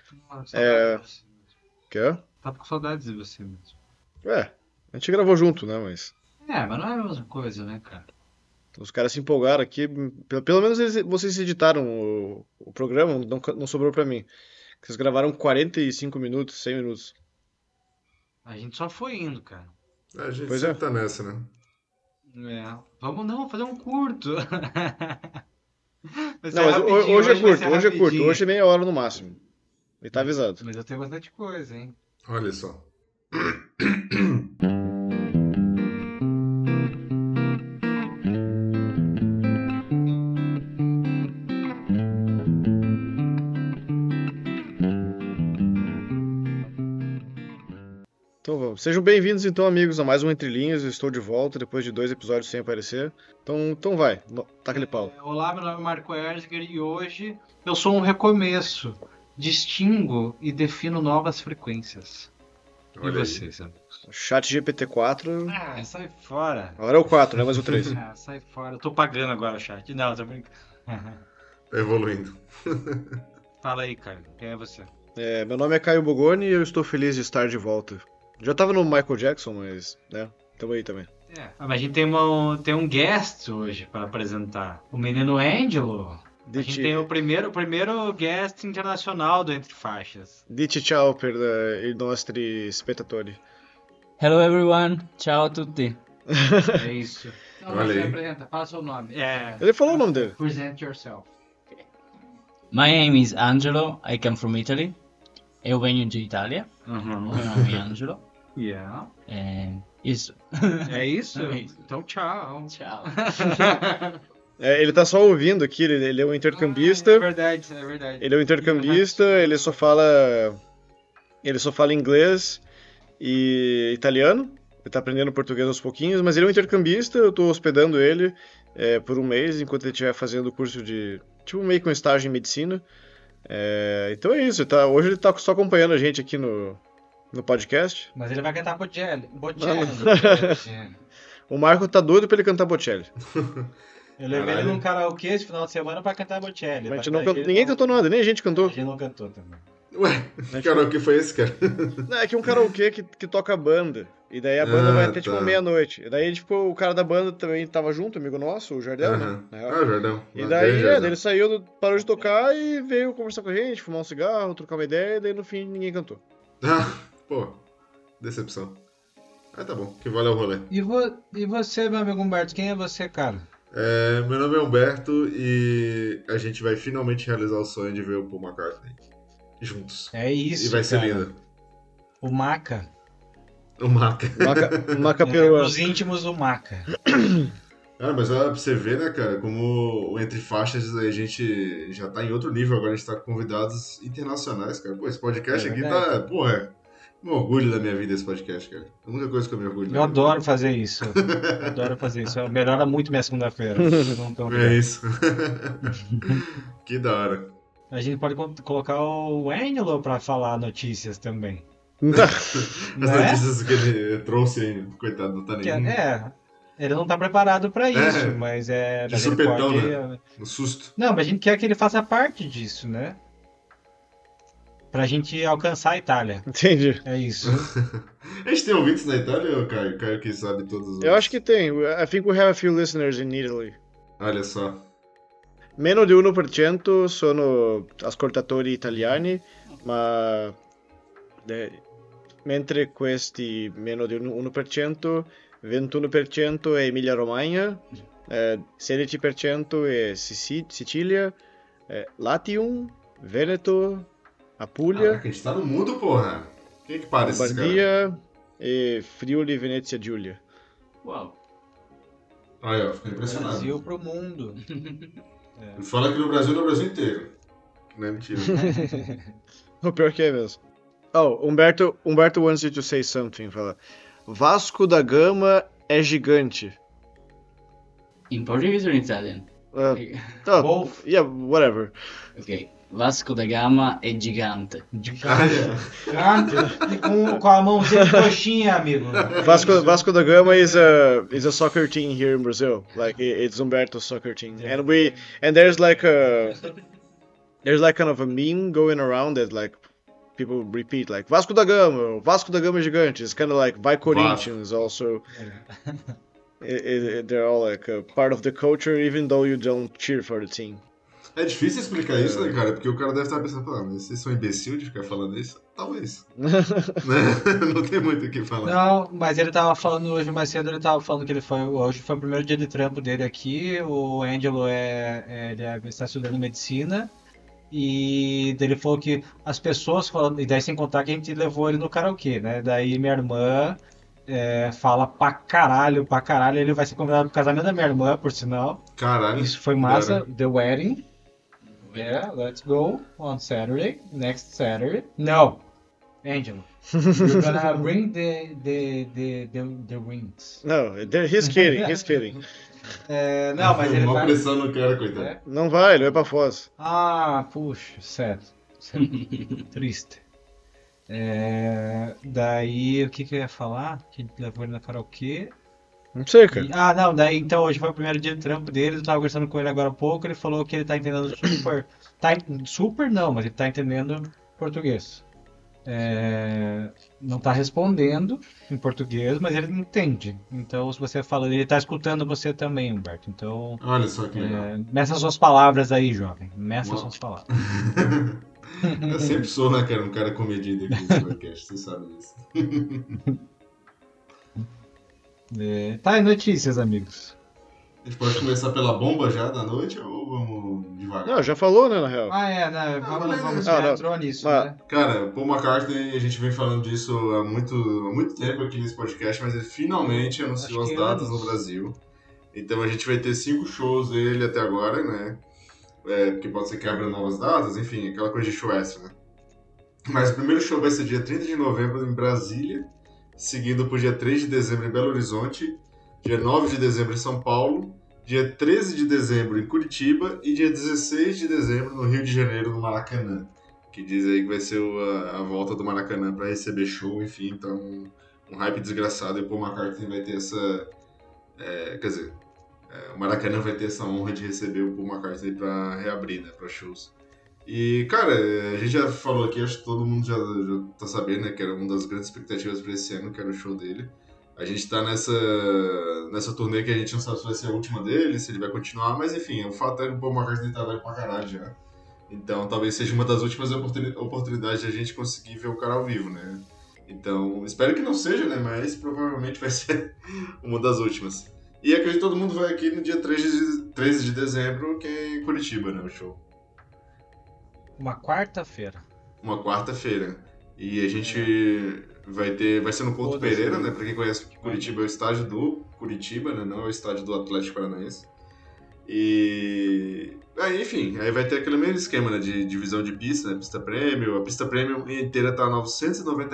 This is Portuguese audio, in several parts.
Saudades de você. Quê? Tava com saudades de você mesmo. A gente gravou junto, né? Mas Mas não é a mesma coisa, né, cara? os caras se empolgaram aqui. Pelo menos vocês editaram o programa, não sobrou pra mim. Vocês gravaram 45 minutos, 100 minutos. A gente só foi indo, cara. A gente Pois é. sempre tá nessa, né? Vamos não, fazer um curto. Vai ser Não, mas rapidinho, hoje é vai curto, ser hoje é curto. rapidinho. Hoje é meia hora no máximo. E tá avisado. Mas eu tenho bastante coisa, hein? Olha só. Então vamos. Sejam bem-vindos, então, amigos, a mais um Entre Linhas. Eu estou de volta depois de 2 episódios sem aparecer. Então vai, taca-lhe pau. Olá, meu nome é Marco Erzger e hoje eu sou um recomeço. Distingo e defino novas frequências. E Olha aí. vocês, amigos? Chat GPT-4. Sai fora. Agora é o 4, né? Mais o 3. Sai fora. Eu tô pagando agora o chat. Não, tô brincando. Tá evoluindo. Fala aí, Caio. Quem é você? Meu nome é Caio Bogoni e eu estou feliz de estar de volta. Já tava no Michael Jackson, mas, né? Tamo aí também. Mas a gente tem um guest hoje para apresentar. O menino Angelo. A gente tem o primeiro guest internacional do Entre Faixas. Dici ciao per i nostri spettatori. Hello everyone, ciao a tutti. É isso. Então, Olha você aí. apresenta, fala seu nome. Ele falou o nome dele. Present yourself. My name is Angelo, I come from Italy. Eu venho de Itália, meu nome é Angelo. Yeah. Isso. É isso? É isso. Então, tchau. Tchau. Ele tá só ouvindo aqui, ele é um intercambista. É verdade. Ele é um intercambista, ele só fala inglês e italiano. Ele tá aprendendo português aos pouquinhos, mas ele é um intercambista, eu tô hospedando ele por um mês, enquanto ele estiver fazendo o curso de, tipo, meio que um estágio em medicina. Então é isso, hoje ele tá só acompanhando a gente aqui no podcast. Mas ele vai cantar Bocelli. O Marco tá doido pra ele cantar Bocelli. Eu levei ele num karaokê esse final de semana pra cantar Bocelli. Mas ninguém cantou nada, nem a gente cantou. A gente não cantou também. Ué, que karaokê foi esse, cara? Não, é que é um karaokê que toca banda. E daí a banda vai até, tipo, tá. meia-noite. E daí, tipo, o cara da banda também tava junto, amigo nosso, o Jardel, né? Na real. Jardão. E daí, ele saiu, parou de tocar e veio conversar com a gente, fumar um cigarro, trocar uma ideia, e daí no fim ninguém cantou. Pô, decepção. Tá bom, que vale o rolê. E você, meu amigo Humberto, quem é você, cara? Meu nome é Humberto e a gente vai finalmente realizar o sonho de ver o Paul McCartney juntos. É isso, E vai ser cara. lindo. O Maca. O Maca. Maca peruana. Os íntimos do Maca. Cara, mas pra você ver, né, cara, como o Entre Faixas a gente já tá em outro nível agora, a gente tá com convidados internacionais, cara. Pô, esse podcast aqui verdade. tá, um orgulho da minha vida esse podcast, cara. A única coisa que eu me orgulho. Eu adoro fazer isso. Melhora muito minha segunda-feira. Não tão É isso. Que da hora. A gente pode colocar o Angelo pra falar notícias também. As notícias que ele trouxe, coitado, não tá nem. Ele não tá preparado pra isso, mas De mas ele supetão, pode. né? No susto. Não, mas a gente quer que ele faça parte disso, né? Pra gente alcançar a Itália. Entendi. É isso. A gente tem ouvintes na Itália, Caio? Caio que sabe todos os. Eu acho que tem. I think we have a few listeners in Italy. Olha só. Meno di 1% sono ascoltatori italiani, ma mentre questi meno di 1%, 21% è Emilia Romagna, 16% è Sicilia, Latium, Veneto, Apulia, Caraca, a gente tá no mundo, porra. Quem que para esses caras? Lombardia e Friuli Venezia Giulia. Uau. Olha, fico impressionado. Brasil pro mundo. Ele fala que no Brasil inteiro. Não é mentira. O pior que é mesmo. Humberto wants you to say something. Fala. Vasco da Gama é gigante. In Portuguese or in Italian? Both. Yeah, whatever. Ok. Vasco da Gama é gigante. Com a mãozinha de coxinha, amigo. Vasco da Gama is a soccer team here in Brazil. Like it's Humberto's soccer team, and there's like kind of a meme going around that like people repeat, like Vasco da Gama gigante. It's kind of like Vai Corinthians also. They're all like a part of the culture, even though you don't cheer for the team. É difícil explicar isso, né, cara? Porque o cara deve estar pensando, mas vocês são imbecil de ficar falando isso? Talvez. Não tem muito o que falar. Não, mas ele tava falando hoje mais cedo, ele tava falando que hoje foi o primeiro dia de trampo dele aqui. O Angelo está estudando medicina. E ele falou que as pessoas falam, e daí sem contar que a gente levou ele no karaokê, né? Daí minha irmã fala pra caralho. Ele vai ser convidado pro casamento da minha irmã, por sinal. Caralho. Isso foi massa. The wedding. Yeah, let's go on Saturday. Next Saturday. No, Angelo. You're gonna bring the rings. No, he's kidding. Não, mas ele vai... pressão no cara, coitado. Não vai, ele vai pra Foz. Ah, puxa, sério. Triste. Daí, o que eu ia falar? Que a gente levou ele na karaokê. Não sei, cara. Não, daí então hoje foi o primeiro dia de trampo dele, eu tava conversando com ele agora há pouco, ele falou que ele tá entendendo super. Super não, mas ele tá entendendo português. Não tá respondendo em português, mas ele entende. Então, se você fala, ele tá escutando você também, Humberto. Então. Olha só que legal. Meça suas palavras aí, jovem. Meça suas palavras. Eu sempre sou, né, cara, um cara comedido aqui nesse podcast, vocês sabem disso. Tá, e notícias, amigos? A gente pode começar pela bomba já da noite ou vamos devagar? Não, já falou, né, na real. Vamos já entrou nisso, né? Cara, Paul McCartney, a gente vem falando disso há muito tempo aqui nesse podcast, mas ele finalmente anunciou as datas no Brasil. Então a gente vai ter 5 shows dele até agora, né? Porque pode ser que abra novas datas, enfim, aquela coisa de show extra, né? Mas o primeiro show vai ser dia 30 de novembro em Brasília, seguindo por dia 3 de dezembro em Belo Horizonte, dia 9 de dezembro em São Paulo, dia 13 de dezembro em Curitiba e dia 16 de dezembro no Rio de Janeiro, no Maracanã. Que diz aí que vai ser a volta do Maracanã para receber show, enfim, então um hype desgraçado. E o Paul McCartney vai ter essa... o Maracanã vai ter essa honra de receber o Paul McCartney para reabrir, né, para shows. E, cara, a gente já falou aqui, acho que todo mundo já tá sabendo, né, que era uma das grandes expectativas para esse ano, que era o show dele. A gente tá nessa turnê que a gente não sabe se vai ser a última dele, se ele vai continuar, mas enfim, o fato é que o Paul McCartney tá velho pra caralho já. Então talvez seja uma das últimas oportunidades de a gente conseguir ver o cara ao vivo, né? Então, espero que não seja, né, mas provavelmente vai ser uma das últimas. E acredito que todo mundo vai aqui no dia 13 de dezembro, que é em Curitiba, né, o show. Uma quarta-feira. Uma quarta-feira. E a gente vai ser no Couto Pereira, né? Pra quem conhece Curitiba, é o estádio do Curitiba, né? Não é o estádio do Atlético Paranaense. E... enfim, aí vai ter aquele mesmo esquema, né? De divisão de pista, né? Pista Premium. A pista Premium inteira tá R$ 990.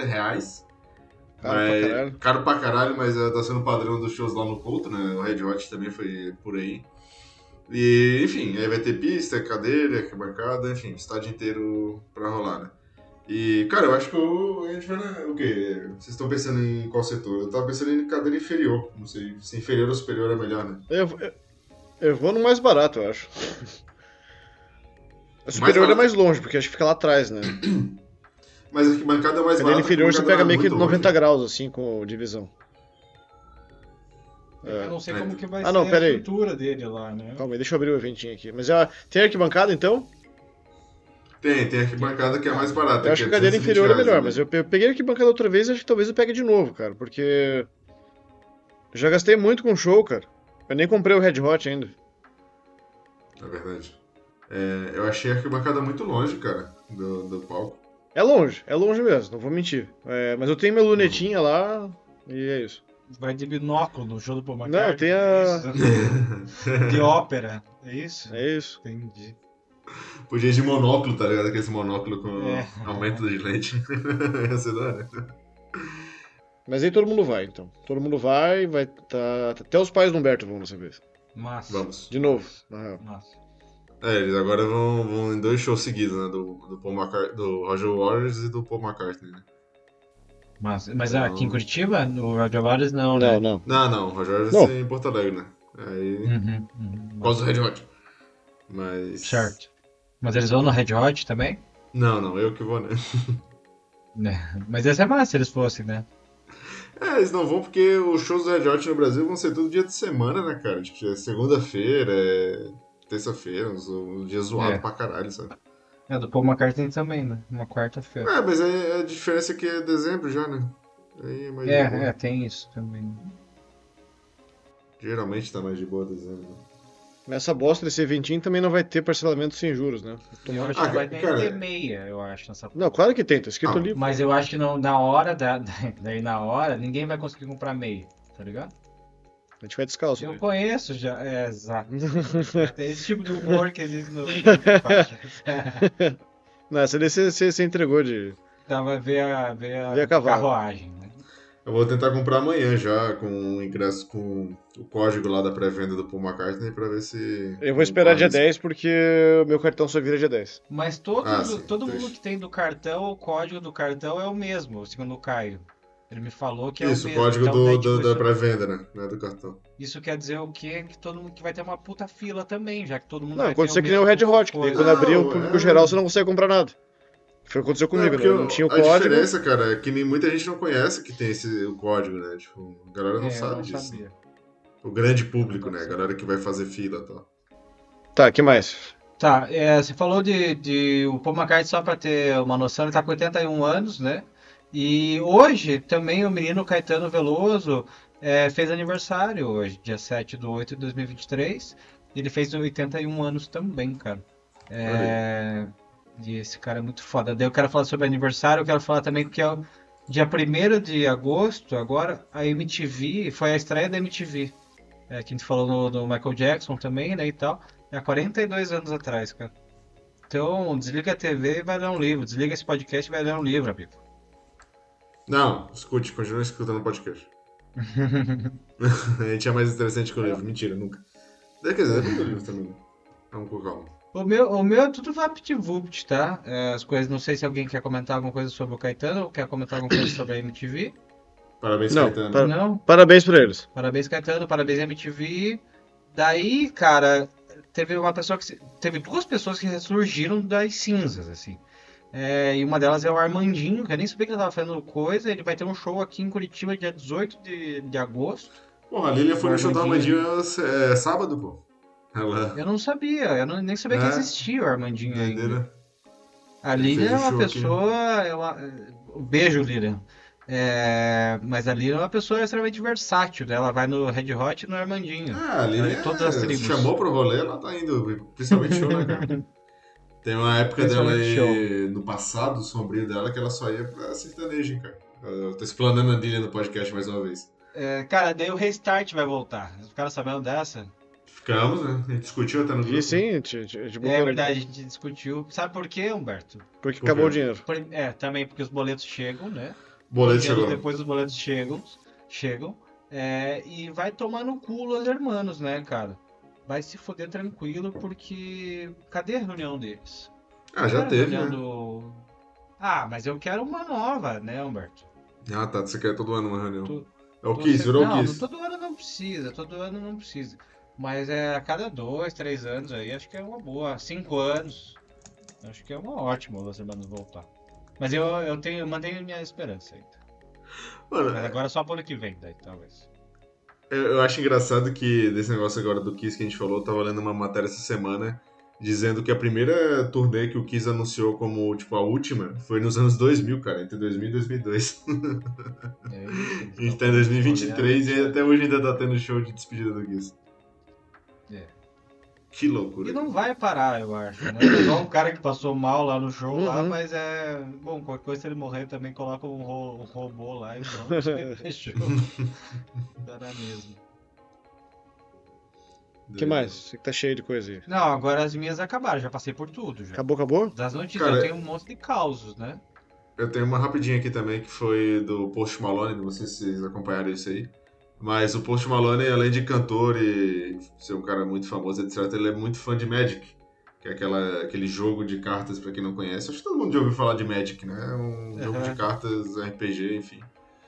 Caro pra caralho, mas tá sendo o padrão dos shows lá no Couto, né? O Red Hot também foi por aí. E, enfim, aí vai ter pista, cadeira, arquibancada, enfim, estádio inteiro pra rolar, né? E, cara, eu acho que a gente vai, né? O quê? Vocês estão pensando em qual setor? Eu tava pensando em cadeira inferior. Não sei se inferior ou superior é melhor, né? Eu vou no mais barato, eu acho. A superior é mais longe, porque acho que fica lá atrás, né? Mas a arquibancada é mais barata. Cadeira inferior você pega meio que 90 graus, assim, com divisão. Eu não sei como que vai ser a estrutura dele lá, né? Calma aí, deixa eu abrir o eventinho aqui. Mas tem arquibancada, então? Tem arquibancada que é mais barata. Eu acho que a cadeira inferior é melhor, mas eu peguei a arquibancada outra vez e acho que talvez eu pegue de novo, cara, porque eu já gastei muito com show, cara. Eu nem comprei o Red Hot ainda. É verdade. Eu achei a arquibancada muito longe, cara, do palco. É longe mesmo, não vou mentir. Mas eu tenho minha lunetinha lá e é isso. Vai de binóculo no show do Paul McCartney? Não, tem de ópera, é isso? É isso. Entendi. Podia ir de monóculo, tá ligado? Aquele monóculo com aumento de lente. Ia ser da hora. Mas aí todo mundo vai, então. Todo mundo vai tá... Até os pais do Humberto vão dessa vez. Massa. Vamos. De novo, na real. Massa. Eles agora vão em 2 shows seguidos, né? Do Paul McCartney, do Roger Waters e do Paul McCartney, né? Mas aqui em Curitiba, no Roger Waters não, né? Não, o Roger Waters é em Porto Alegre, né? Aí... Por causa do Red Hot. Mas... Certo. Mas eles vão no Red Hot também? Não, eu que vou, né? Mas ia ser massa se eles fossem, né? Eles não vão porque os shows do Red Hot no Brasil vão ser todo dia de semana, né, cara? Tipo, é segunda-feira, é terça-feira, um dia zoado É. pra caralho, sabe? Do Paul McCartney também, né? Uma quarta-feira. Mas aí a diferença é que é dezembro já, né? Aí é mais de boa. Tem isso também. Geralmente tá mais de boa dezembro. Né? Mas essa bosta desse eventinho também não vai ter parcelamento sem juros, né? Eu acho que vai ter meia, eu acho, nessa Não, claro que tem, tá escrito ali. Mas eu acho que não, na hora, daí na hora, ninguém vai conseguir comprar meia, tá ligado? A gente vai descalço. Eu conheço já, exato. Tem esse tipo de humor que existe no... Não, essa daí você entregou de... Então vai ver a cavalo. carruagem, né? Eu vou tentar comprar amanhã já com o ingresso, com o código lá da pré-venda do Paul McCartney pra ver se... Eu vou esperar dia 10 porque o meu cartão só vira dia 10. Mas todo mundo que tem do cartão, o código do cartão é o mesmo, segundo o Caio. Ele me falou que é o mesmo. Isso, o código então, da pré-venda, né? Não é do cartão. Isso quer dizer o quê? Que todo mundo que vai ter uma puta fila também, já que todo mundo Não, vai aconteceu ter que nem o Red Hot, que quando abrir o público geral você não consegue comprar nada. Foi o que aconteceu comigo, né? Não tinha o código. A diferença, cara, é que muita gente não conhece que tem o código, né? Tipo, a galera não sabe disso. Sabia. O grande público, né? A galera que vai fazer fila e tal. Tá, que mais? Tá, você falou de o Paul McCartney, só pra ter uma noção, ele tá com 81 anos, né? E hoje também o menino Caetano Veloso fez aniversário hoje, dia 7/8/2023. Ele fez 81 anos também, cara. E esse cara é muito foda. Daí eu quero falar sobre aniversário, eu quero falar também que é o dia 1º de agosto, agora, a MTV, foi a estreia da MTV. Que a gente falou do Michael Jackson também, né, e tal. É há 42 anos atrás, cara. Então, desliga a TV e vai ler um livro. Desliga esse podcast e vai ler um livro, amigo. Não, escute, continue escutando o podcast. A gente é mais interessante que o livro. Mentira, nunca. Quer dizer, depende do livro também. Vamos com calma. O meu é tudo VaptVupt, tá? As coisas, não sei se alguém quer comentar alguma coisa sobre o Caetano ou quer comentar alguma coisa sobre a MTV. Parabéns, Não, Caetano. Não? Parabéns pra eles. Parabéns, Caetano, parabéns, MTV. Daí, cara, teve duas pessoas que ressurgiram das cinzas, assim. E uma delas é o Armandinho, que eu nem sabia que ele tava fazendo coisa. Ele vai ter um show aqui em Curitiba dia 18 de agosto. Pô, a Lilian foi no show do Armandinho sábado, pô. Eu não sabia, nem sabia que existia o Armandinho ainda. A Lilian é uma pessoa. Beijo, Lilian. Mas a Lilian é uma pessoa extremamente versátil, né? Ela vai no Red Hot e no Armandinho. A Lilian todas as tribos. Chamou pro rolê, ela tá indo, principalmente show, né, cara? Tem uma época dela aí, no passado, sombrio dela, que ela só ia pra sertanejo, cara. Eu tô explanando a Lilian no podcast mais uma vez. Cara, daí o Restart vai voltar. Vocês ficaram sabendo dessa? Ficamos, né? A gente discutiu até no grupo. E sim, é verdade, a gente discutiu. Sabe por quê, Humberto? Porque acabou o dinheiro. Também porque os boletos chegam, né? Depois os boletos chegam. E vai tomar no cu Los Hermanos, né, cara? Vai se foder tranquilo, porque... Cadê a reunião deles? Já teve, né? Mas eu quero uma nova, né, Humberto? Tá. Você quer todo ano uma reunião. É o Kiss, virou o Kiss. Todo ano não precisa. Mas a cada 2, 3 anos aí, acho que é uma boa. 5 anos, acho que é uma ótima Los Hermanos voltar. Mas eu mantenho minha esperança ainda. Mano, mas agora só pro ano que vem, daí, talvez. Eu acho engraçado que desse negócio agora do Kiss que a gente falou, eu tava lendo uma matéria essa semana dizendo que a primeira turnê que o Kiss anunciou como, tipo, a última foi nos anos 2000, cara, entre 2000 e 2002. A gente tá em 2023 e até hoje ainda tá tendo show de despedida do Kiss. Que loucura. E não vai parar, eu acho, né? Igual um cara que passou mal lá no show, lá, mas bom, qualquer coisa, se ele morrer também coloca um robô lá e pronto, fechou. Dá na mesma. O que mais? Você que tá cheio de coisa aí. Não, agora as minhas acabaram, já passei por tudo. Já. Acabou? Das notícias, cara, eu tenho um monte de causos, né? Eu tenho uma rapidinha aqui também, que foi do Post Malone, não sei se vocês acompanharam isso aí. Mas o Post Malone, além de cantor e ser um cara muito famoso, etc., ele é muito fã de Magic, que é aquele jogo de cartas, pra quem não conhece. Acho que todo mundo já ouviu falar de Magic, né? É um jogo de cartas, RPG, enfim.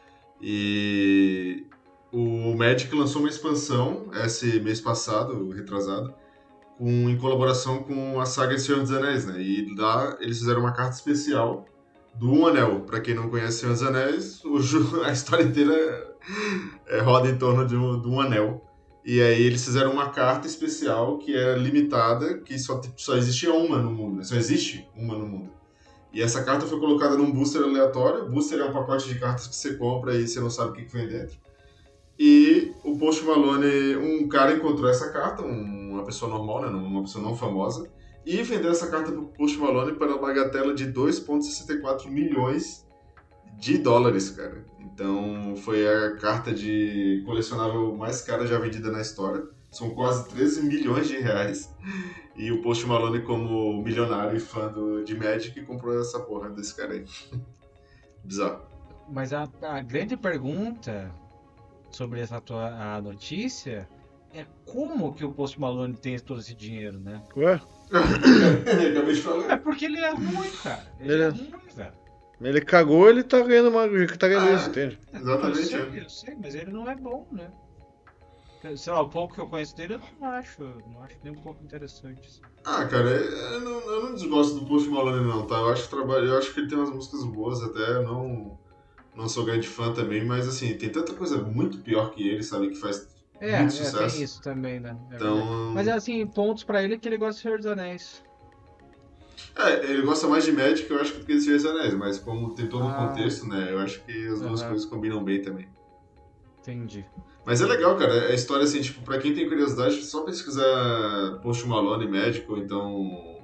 E o Magic lançou uma expansão esse mês passado, retrasado, em colaboração com a saga Senhor dos Anéis, né? E lá eles fizeram uma carta especial do Um Anel. Pra quem não conhece Senhor dos Anéis, a história inteira roda em torno do Um Anel. E aí eles fizeram uma carta especial que é limitada, que só existia uma no mundo, né? Só existe uma no mundo. E essa carta foi colocada num booster aleatório. Booster é um pacote de cartas que você compra e você não sabe o que vem dentro. E o Post Malone, um cara encontrou essa carta, uma pessoa normal, né, uma pessoa não famosa, e vendeu essa carta pro Post Malone para uma bagatela de 2,64 milhões de dólares, cara. Então foi a carta de colecionável mais cara já vendida na história. São quase 13 milhões de reais. E o Post Malone, como milionário e fã de Magic, comprou essa porra desse cara aí. Bizarro. Mas a grande pergunta sobre a notícia é como que o Post Malone tem todo esse dinheiro, né? Ué? Acabei de falar. É porque ele é ruim, cara. Ele é ruim, velho. Ele cagou, ele tá ganhando isso, entende? Exatamente. Eu sei, mas ele não é bom, né? Sei lá, o pouco que eu conheço dele eu não acho nem um pouco interessante. Assim. Cara, eu não desgosto do Post Malone não, tá? Eu acho que ele tem umas músicas boas até, não sou grande fã também, mas assim, tem tanta coisa muito pior que ele, sabe, que faz muito sucesso. Tem isso também, né? Então... Mas assim, pontos pra ele é que ele gosta de Senhor dos Anéis. Ele gosta mais de Magic, eu acho, do que de Senhor dos Anéis, mas como tem todo um contexto, né, eu acho que as duas coisas combinam bem também. Entendi. Mas é legal, cara, a história assim, tipo, pra quem tem curiosidade, só pesquisar Post Malone Magic, ou então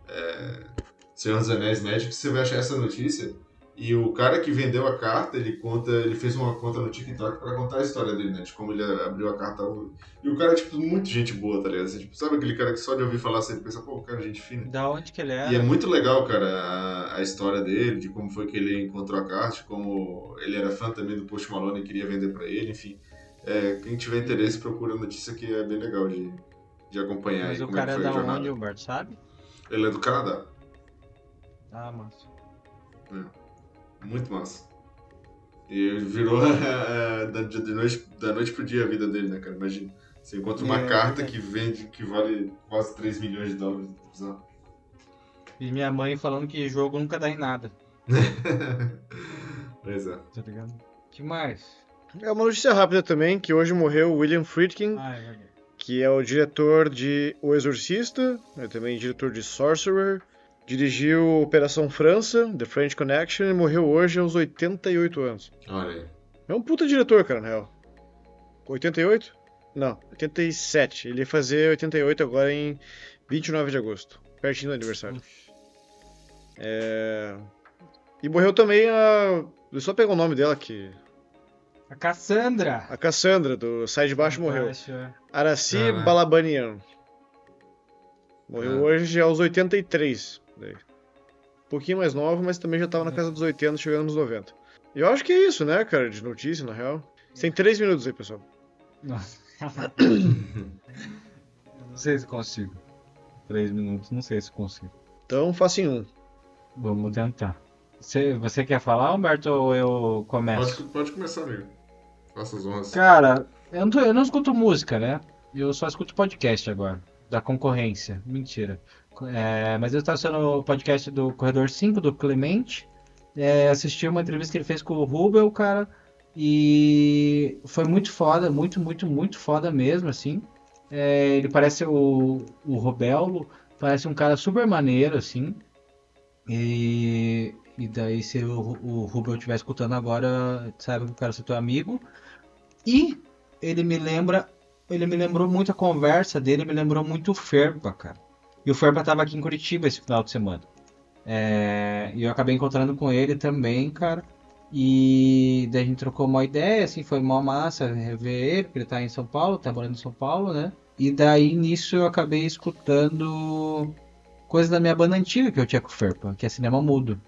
Senhor dos Anéis Magic, você vai achar essa notícia. E o cara que vendeu a carta, ele fez uma conta no TikTok pra contar a história dele, né? De como ele abriu a carta. E o cara é, tipo, muito gente boa, tá ligado? Assim, tipo, sabe aquele cara que só de ouvir falar sempre pensa, pô, o cara é gente fina. Da onde que ele é? E é muito legal, cara, a história dele, de como foi que ele encontrou a carta, de como ele era fã também do Post Malone e queria vender pra ele, enfim. Quem tiver interesse, procura a notícia que é bem legal de acompanhar. Mas aí, o como cara é que é foi a da jornada. onde, Humberto, sabe? Ele é do Canadá. Ah, massa. Muito massa. E virou da noite pro dia a vida dele, né, cara? Imagina. Você encontra uma carta que vende, que vale quase 3 milhões de dólares. Bizarro. E minha mãe falando que jogo nunca dá em nada. Pois é. Tá ligado? Que mais? É uma notícia rápida também, que hoje morreu o William Friedkin, É verdade. que é o diretor de O Exorcista, também diretor de Sorcerer, dirigiu Operação França, The French Connection, e morreu hoje aos 88 anos. Olha aí. É um puta diretor, cara, na real. 88? Não, 87. Ele ia fazer 88 agora em 29 de agosto, pertinho do aniversário. E morreu também eu só pegar o nome dela aqui. A Cassandra! A Cassandra, do Sai de Baixo, morreu. Araci Balabanian. Morreu hoje aos 83. Daí. Um pouquinho mais nova, mas também já tava na casa dos 80, chegando nos 90. E eu acho que é isso, né, cara, de notícia, na real. Você tem 3 minutos aí, pessoal. Não sei se consigo. 3 minutos, não sei se consigo. Então, faça em 1. Vamos tentar. Você quer falar, Humberto, ou eu começo? Pode começar, amigo. Faça as honras. Cara, eu não escuto música, né? Eu só escuto podcast agora. Da concorrência. Mentira. Mas eu estava assistindo o podcast do Corredor 5, do Clemente. Assisti uma entrevista que ele fez com o Rubel, cara. E foi muito foda, muito, muito, muito foda mesmo, assim. Ele parece o Robelo, parece um cara super maneiro, assim. E daí, se o Rubel estiver escutando agora, sabe que eu quero ser teu amigo. E ele me lembrou muito a conversa dele, me lembrou muito o Ferpa, cara. E o Ferpa tava aqui em Curitiba esse final de semana. E eu acabei encontrando com ele também, cara. E daí a gente trocou uma ideia, assim, foi uma massa rever ele, porque ele tá em São Paulo, tá morando em São Paulo, né? E daí nisso eu acabei escutando coisas da minha banda antiga que eu tinha com o Ferpa, que é Cinema Mudo.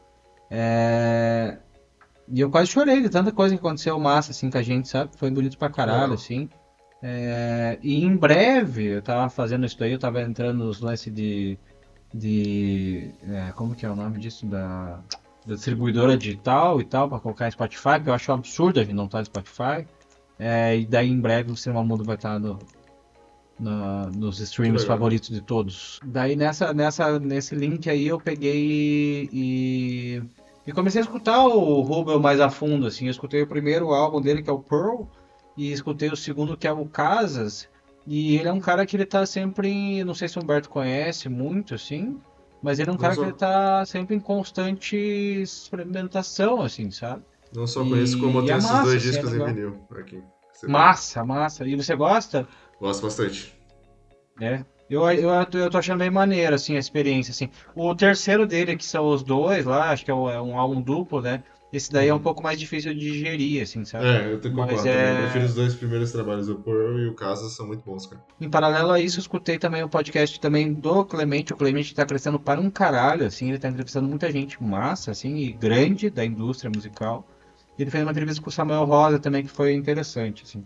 E eu quase chorei de tanta coisa que aconteceu massa, assim, com a gente, sabe? Foi bonito pra caralho, assim. E em breve, eu tava fazendo isso daí, eu tava entrando nos lances de como que é o nome disso? Da distribuidora digital e tal, pra colocar em Spotify, que eu acho um absurdo a gente não estar no Spotify. E daí em breve o Cinema Mudo vai estar nos streams favoritos de todos. Daí nesse link aí eu peguei e E comecei a escutar o Rubel mais a fundo, assim. Eu escutei o primeiro álbum dele, que é o Pearl, e escutei o segundo, que é o Casas. E ele é um cara que ele tá sempre, não sei se o Humberto conhece muito, assim, mas ele é um Não cara que ele só, tá sempre em constante experimentação, assim, sabe? não só conheço como eu E é tenho esses massa, 2 assim, é discos em legal. vinil aqui. Você vê. Massa, massa. E você gosta? Gosto bastante. É. Eu tô achando bem maneiro, assim, a experiência, assim. O terceiro dele, que são os dois lá, acho que é um álbum duplo, né? Esse daí é um pouco mais difícil de digerir, assim, sabe? Eu te Mas concordo também. Eu prefiro os é... 2 primeiros trabalhos, o Pearl e o Casas, são muito bons, cara. Em paralelo a isso, eu escutei também o podcast também do Clemente. O Clemente tá crescendo para um caralho, assim. Ele tá entrevistando muita gente massa, assim, e grande da indústria musical. Ele fez uma entrevista com o Samuel Rosa também, que foi interessante, assim.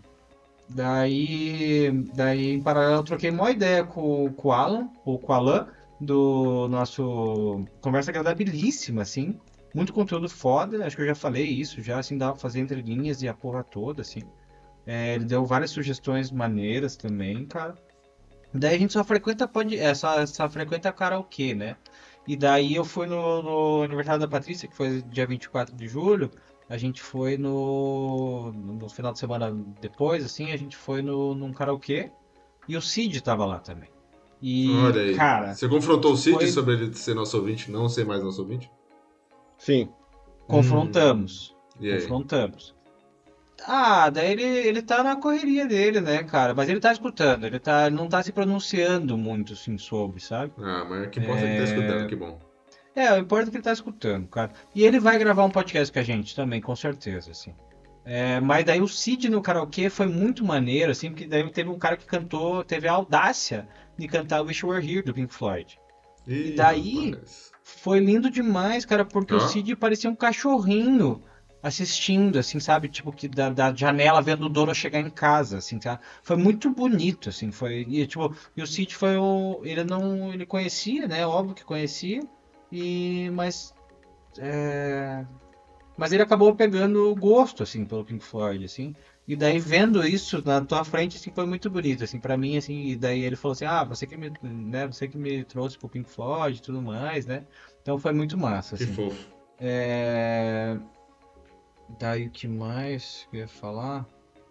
Daí, em paralelo, eu troquei uma ideia com o Alan, ou com o Alan, do nosso conversa agradabilíssima, assim. Muito conteúdo foda, acho que eu já falei isso, já, assim, dava pra fazer entre linhas e a porra toda, assim. Ele deu várias sugestões maneiras também, cara. Daí a gente só frequenta karaokê, né? E daí eu fui no aniversário da Patrícia, que foi dia 24 de julho. A gente foi no final de semana depois, assim, a gente foi num karaokê. E o Cid tava lá também. E, Olha aí. cara, Você confrontou o Cid foi. sobre ele ser nosso ouvinte, não ser mais nosso ouvinte? Sim. Confrontamos. E aí? Confrontamos. Ah, daí ele tá na correria dele, né, cara? Mas ele tá escutando, ele não tá se pronunciando muito, assim, sobre, sabe? Ah, mas o que importa é que tá escutando, que bom. O importante é que ele tá escutando, cara. E ele vai gravar um podcast com a gente também, com certeza, assim. Mas daí o Cid no karaokê foi muito maneiro, assim, porque daí teve um cara que cantou, teve a audácia de cantar Wish You Were Here, do Pink Floyd. E Ih, daí rapaz. foi lindo demais, cara, porque o Ó, Cid parecia um cachorrinho assistindo, assim, sabe? Tipo, que da janela vendo o dono chegar em casa, assim, tá? Foi muito bonito, assim, foi. E o Cid foi o. Ele não. Ele conhecia, né? Óbvio que conhecia. E. Mas ele acabou pegando gosto, assim, pelo Pink Floyd, assim. E daí vendo isso na tua frente, assim, foi muito bonito, assim, pra mim, assim. E daí ele falou assim, você que me trouxe pro Pink Floyd e tudo mais, né? Então foi muito massa, que assim. fofo. É... Daí o que mais que eu ia falar?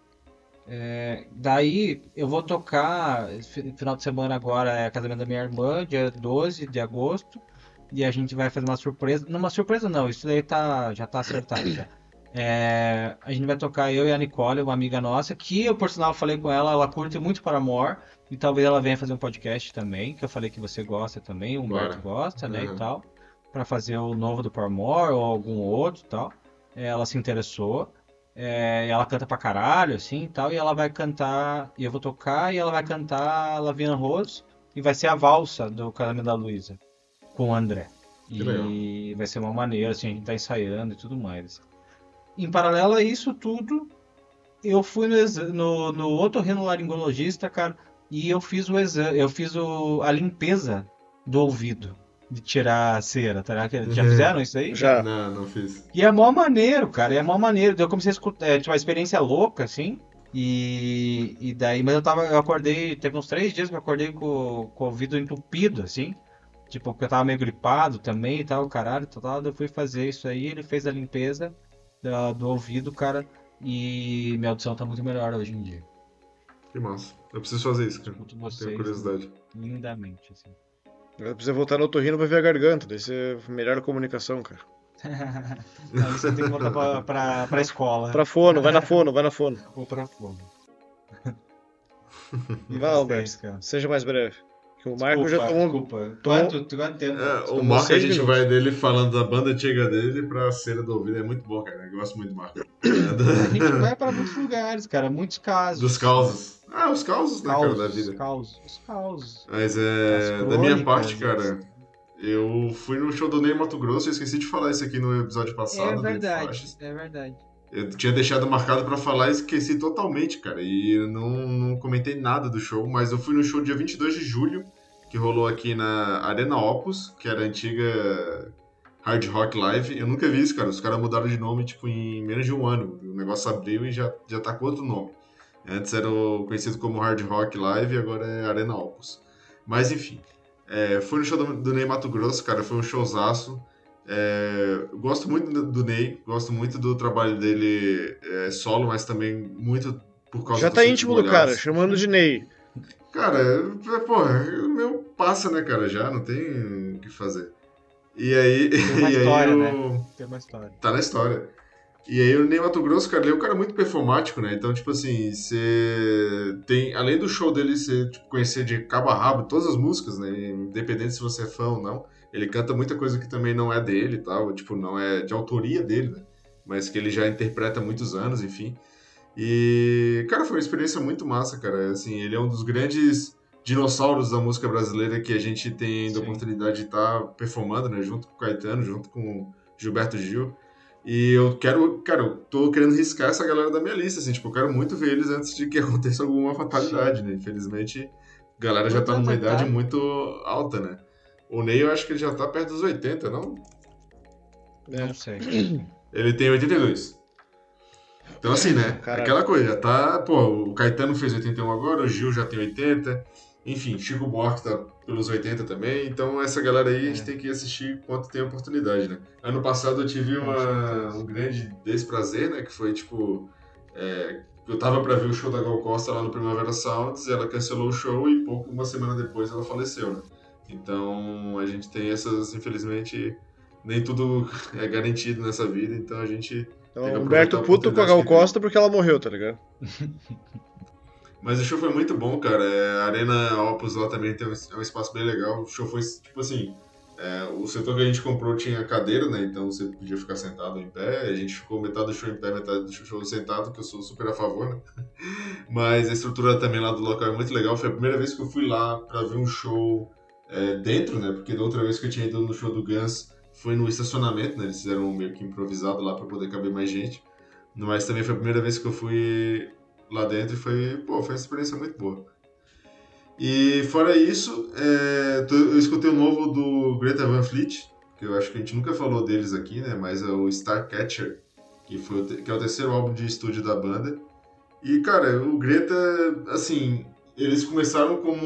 Daí eu vou tocar, final de semana agora é casamento da minha irmã, dia 12 de agosto. E a gente vai fazer uma surpresa. Não, uma surpresa não, isso daí já tá acertado já. A gente vai tocar eu e a Nicole, uma amiga nossa, que eu por sinal falei com ela, ela curte muito Paramore. E talvez ela venha fazer um podcast também, que eu falei que você gosta também, o Humberto Bora. gosta, né, e Uhum. tal. Pra fazer o novo do Paramore ou algum outro e tal. Ela se interessou. Ela canta pra caralho, assim e tal. E ela vai cantar, e eu vou tocar, e ela vai cantar Lavigne Rose. E vai ser a valsa do Casamento da Luísa com o André. Que legal. E vai ser uma maneira, assim, a gente tá ensaiando e tudo mais. Em paralelo a isso tudo, eu fui no otorrinolaringologista, cara, e eu fiz o exame, a limpeza do ouvido, de tirar a cera, tá ligado? Já fizeram isso aí? Já. Não fiz. E é mó maneiro, cara, é mó maneiro. Daí eu comecei a escutar, tipo, uma experiência louca, assim. E daí, mas eu acordei, teve uns 3 dias que eu acordei com o ouvido entupido, assim. Tipo, porque eu tava meio gripado também e tal, caralho, tal. Eu fui fazer isso aí, ele fez a limpeza do ouvido, cara, e minha audição tá muito melhor hoje em dia. Que massa. Eu preciso fazer isso, cara. Escuto Tenho vocês curiosidade. lindamente, assim. Agora precisa voltar no otorrino pra ver a garganta, daí você melhora a comunicação, cara. Aí você tem que voltar pra escola. Pra fono, vai na fono, vai na fono. Ou pra fome. E Vai, vocês, Alberto, cara? seja mais breve. Que o Marco já Desculpa. tomou- Quanto tempo? O Tomou Marco, a 6 gente minutos. vai dele falando da banda antiga dele pra cera do ouvido. É muito bom, cara. Eu gosto muito do Marco. A gente vai pra muitos lugares, cara, muitos casos. Dos causos. Os causos, né, cara, da vida. Os causos. Mas As da minha crônicas, parte, cara, eu fui no show do Ney Mato Grosso. Eu esqueci de falar isso aqui no episódio passado. É do verdade, Faixas. é verdade. Eu tinha deixado marcado pra falar e esqueci totalmente, cara. E eu não comentei nada do show, mas eu fui no show dia 22 de julho, que rolou aqui na Arena Opus, que era a antiga Hard Rock Live. Eu nunca vi isso, cara. Os caras mudaram de nome, tipo, em menos de um ano. O negócio abriu e já tá com outro nome. Antes era conhecido como Hard Rock Live e agora é Arena Opus. Mas, enfim. Fui no show do Ney Mato Grosso, cara. Foi um showzaço. Eu gosto muito do Ney, gosto muito do trabalho dele solo, mas também muito por causa Já do tá Secos íntimo do Molhados. cara, chamando de Ney. Cara, porra, o meu passa, né, cara? Já não tem o que fazer. E aí. Tem uma história, né? Tem uma história. Tá na história. E aí o Ney Matogrosso, cara, ele é um cara muito performático, né? Então, tipo assim, você tem. Além do show dele, você conhecer de cabo a rabo todas as músicas, né? Independente se você é fã ou não. Ele canta muita coisa que também não é dele e tal, tipo, não é de autoria dele, né? Mas que ele já interpreta há muitos anos, enfim. E, cara, foi uma experiência muito massa, cara. Assim, ele é um dos grandes dinossauros da música brasileira que a gente tem a oportunidade de estar performando, né? Junto com o Caetano, junto com o Gilberto Gil. E eu quero, cara, eu tô querendo riscar essa galera da minha lista, assim, tipo, eu quero muito ver eles antes de que aconteça alguma fatalidade, né? Infelizmente, a galera já tá numa idade muito alta, né? O Ney, eu acho que ele já tá perto dos 80, não? Não sei. Ele tem 82. Então, assim, né? Caraca. Aquela coisa, já tá. Pô, o Caetano fez 81 agora, o Gil já tem 80. Enfim, Chico Buarque tá pelos 80 também. Então, essa galera aí a gente tem que assistir quanto tem oportunidade, né? Ano passado eu tive um grande desprazer, né? Que foi tipo. Eu tava pra ver o show da Gal Costa lá no Primavera Sounds, ela cancelou o show e uma semana depois ela faleceu, né? Então, a gente tem essas, infelizmente, nem tudo é garantido nessa vida, então a gente. Então, Humberto puto com a Gal Costa porque ela morreu, tá ligado? Mas o show foi muito bom, cara. A Arena Opus lá também tem um espaço bem legal. O show foi, tipo assim, o setor que a gente comprou tinha cadeira, né? Então você podia ficar sentado em pé. A gente ficou metade do show em pé, metade do show sentado, que eu sou super a favor, né? Mas a estrutura também lá do local é muito legal. Foi a primeira vez que eu fui lá pra ver um show dentro, né? Porque da outra vez que eu tinha ido no show do Guns foi no estacionamento, né? Eles fizeram meio que improvisado lá pra poder caber mais gente. Mas também foi a primeira vez que eu fui lá dentro e foi uma experiência muito boa. E fora isso, eu escutei o novo do Greta Van Fleet, que eu acho que a gente nunca falou deles aqui, né? Mas é o Starcatcher, que é o terceiro álbum de estúdio da banda. E, cara, o Greta, assim, eles começaram como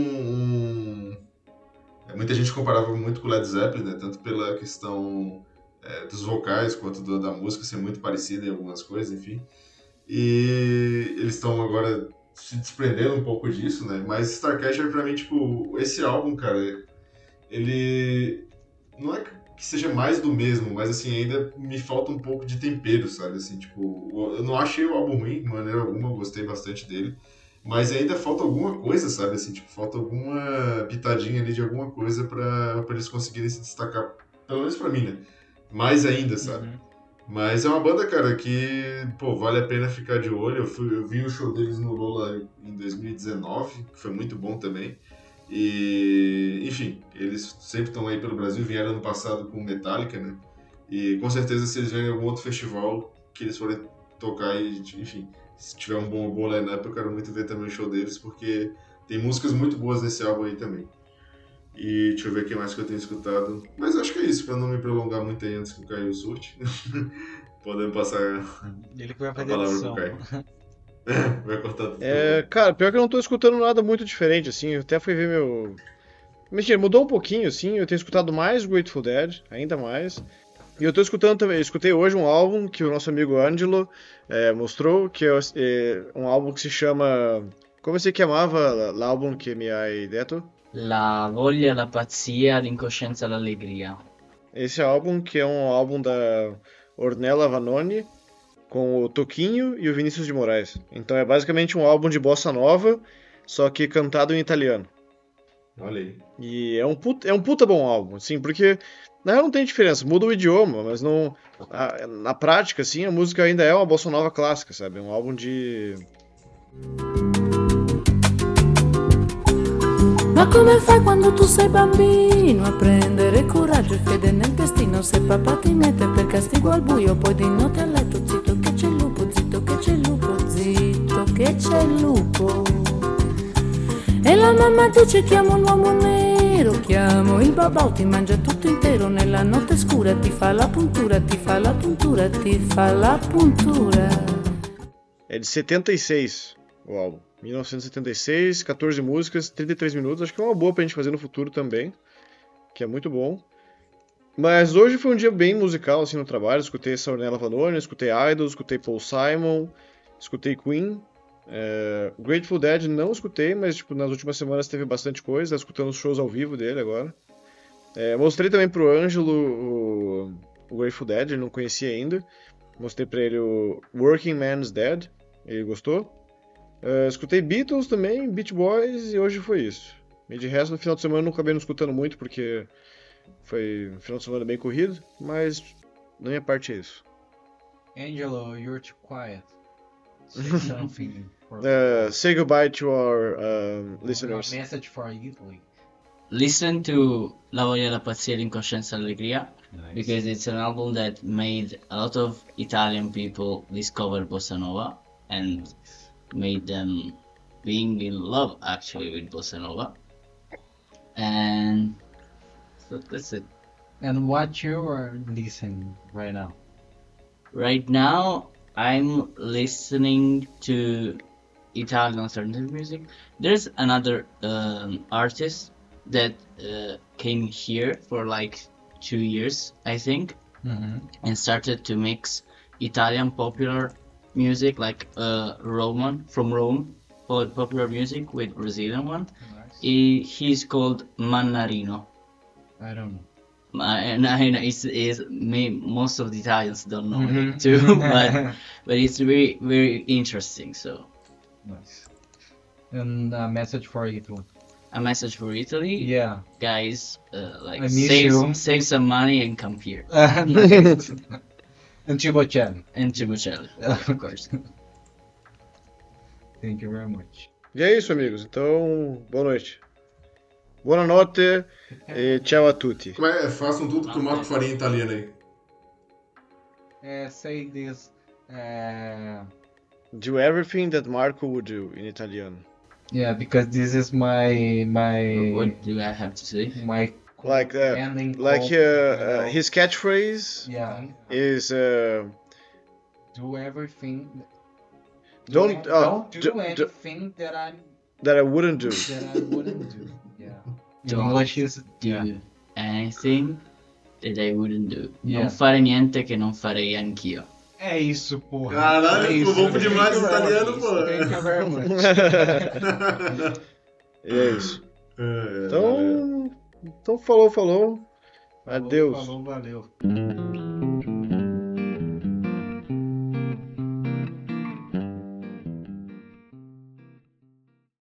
muita gente comparava muito com o Led Zeppelin, né? Tanto pela questão dos vocais quanto da música ser muito parecida em algumas coisas, enfim. E eles estão agora se desprendendo um pouco disso, né? Mas Starcatcher, pra mim, tipo, esse álbum, cara, ele não é que seja mais do mesmo, mas assim, ainda me falta um pouco de tempero, sabe? Assim, tipo, eu não achei o álbum ruim, de maneira alguma, eu gostei bastante dele. Mas ainda falta alguma coisa, sabe? Assim, tipo, falta alguma pitadinha ali de alguma coisa pra eles conseguirem se destacar. Pelo menos pra mim, né? Mais ainda, sabe? Uhum. Mas é uma banda, cara, que, pô, vale a pena ficar de olho. Eu vi o show deles no Lola em 2019, que foi muito bom também. E, enfim, eles sempre estão aí pelo Brasil, vieram ano passado com Metallica, né? E com certeza se eles vierem em algum outro festival que eles forem tocar e, enfim, se tiver um bom line-up, eu quero muito ver também o show deles, porque tem músicas muito boas nesse álbum aí também. E deixa eu ver o que mais que eu tenho escutado. Mas acho que é isso, pra não me prolongar muito aí antes que o Caio surte. Podemos passar Ele que vai a palavra pro Caio. Vai cortar tudo. Cara, pior que eu não tô escutando nada muito diferente, assim. Eu até fui ver meu... Mentira, mudou um pouquinho, assim. Eu tenho escutado mais Grateful Dead, ainda mais. E eu tô escutando também, eu escutei hoje um álbum que o nosso amigo Angelo mostrou, que é um álbum que se chama... Como você chamava l'album que mi hai detto? La voglia, la pazzia, l'incoscienza, l'allegria. Esse álbum que é um álbum da Ornella Vanoni com o Toquinho e o Vinícius de Moraes. Então é basicamente um álbum de bossa nova, só que cantado em italiano. Olha aí. E é um puta bom álbum, assim, porque na real não tem diferença, muda o idioma, mas não na prática, assim, a música ainda é uma bossa nova clássica, sabe? É um álbum de... Ma come fai quando tu sei bambino a prendere coraggio e fede nel destino? Se papà ti mette per castigo al buio, poi di notte a letto zitto che c'è il lupo, zitto che c'è il lupo, zitto che c'è il lupo. E la mamma dice chiamo l'uomo nero, chiamo il babà, ti mangia tutto intero nella notte scura, ti fa la puntura, ti fa la puntura, ti fa la puntura. É de 76 o álbum. 1976, 14 músicas, 33 minutos. Acho que é uma boa pra gente fazer no futuro também, que é muito bom. Mas hoje foi um dia bem musical, assim, no trabalho. Escutei essa Ornella Vanoni, escutei Idols, escutei Paul Simon, escutei Queen. Grateful Dead não escutei, mas tipo, nas últimas semanas teve bastante coisa. Tá escutando os shows ao vivo dele agora. Mostrei também pro Ângelo o Grateful Dead, ele não conhecia ainda. Mostrei pra ele o Working Man's Dead, ele gostou. Escutei Beatles também, Beach Boys, e hoje foi isso. E de resto, no final de semana eu não acabei não escutando muito, porque foi um final de semana bem corrido, mas da minha parte é isso. Angelo, you're too quiet. Say something. Say goodbye to our listeners. A message for Italy. Listen to La Voglia da Pazzia, L'incoscienza Allegria, Nice. because it's an album that made a lot of Italian people discover bossa nova and made them being in love actually with bossa nova. And so that's it. And what you are listening right now? Right now, I'm listening to Italian alternative music. There's another artist that came here for like 2 years, I think, and started to mix Italian popular music, like Roman from Rome, popular music with Brazilian one. Nice. He's called Mannarino. I don't know. And I know most of the Italians don't know it too, but it's very, very interesting. So, Nice. And a message for Italy. a message for Italy, Yeah. guys, I miss you. save some money and come here. Nice. And Tibocelli. And to Bocelli, of course. Thank you very much. E é isso, amigos. Então, boa noite. Buona notte e ciao a tutti. Façam tudo que o Marco faria em italiano aí. Say this. Do everything that Marco would do in Italiano. Yeah, because this is my What do I have to say? my Like ending call, his catchphrase yeah. is Do everything. Don't do anything that I wouldn't do. wouldn't do. Yeah. Don't English is Do anything that I wouldn't do. Yeah. Non fare niente che non farei anch'io. É isso, porra. Caralho, é isso. ficou bom demais Thank you very italiano, much. pô. Thank you very much. E é isso. Então falou. Adeus. Falou, valeu.